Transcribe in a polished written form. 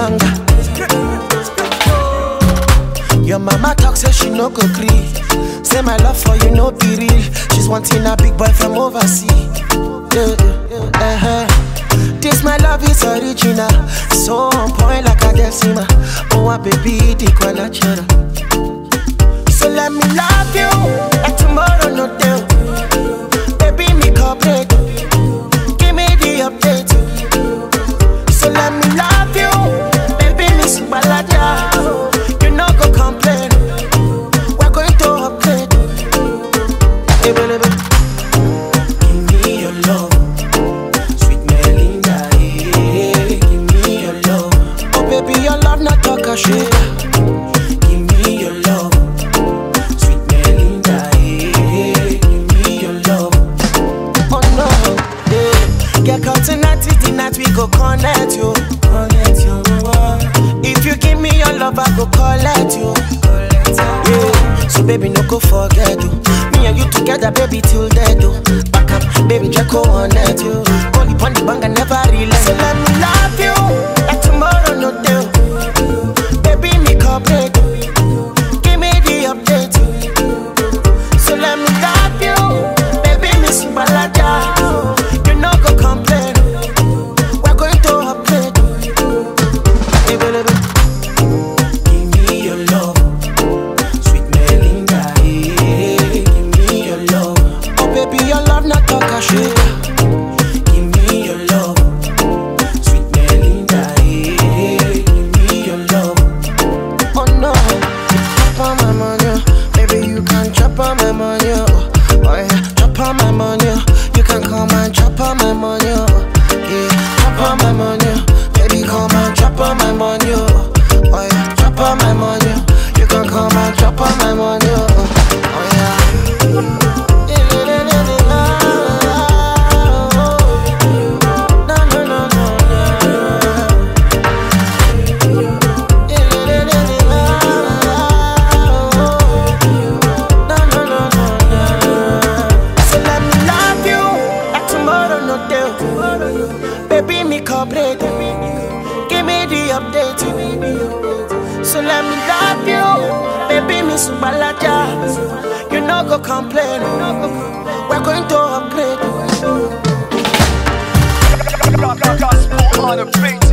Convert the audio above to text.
banga. Your mama talk say she no go gree. Say my love for you no be real. She's wanting a big boy from overseas. This my love is original, so on point like a decima. Oh, a baby, the qualachera. So let me love you like tomorrow no day. Baby, me cooperate. Give me the update. So let me love you, baby, me subalaja. You no go complain. We're going to upgrade. Hey, baby, give me your love, sweet Melinda. Hey, give me your love. Oh, baby, your love not talk a sugar. Give me your love. Get caught tonight is the night we go connect you. If you give me your love, I go collect you. Yeah. So baby, no go forget you. Me and you together, baby, till dead do. Back up, baby, Jacko on net you. Only pon the bang, I never relent. So let me love you like tomorrow no day. Baby, me cooperate. Give me the update. So let me love you, baby, me subalaja. Complain. We're going to upgrade. Hey, baby, give me your love, sweet Melinda. Hey, give me your love. Oh, baby, your love not talk a sugar. Give me your love, sweet Melinda. Hey, give me your love. Oh no, chop on my money, baby, you can chop on my money. Oh yeah, chop on my money. You can come and chop on my money, yeah, chop on my money, baby, come and chop on my money, oh yeah, chop on my money, you can come and chop on my money, oh yeah. Baby, me cooperate. Give me the update. So let me love you. Baby, me subalaja. You no go complain. We're going to upgrade. Gospel on a beat.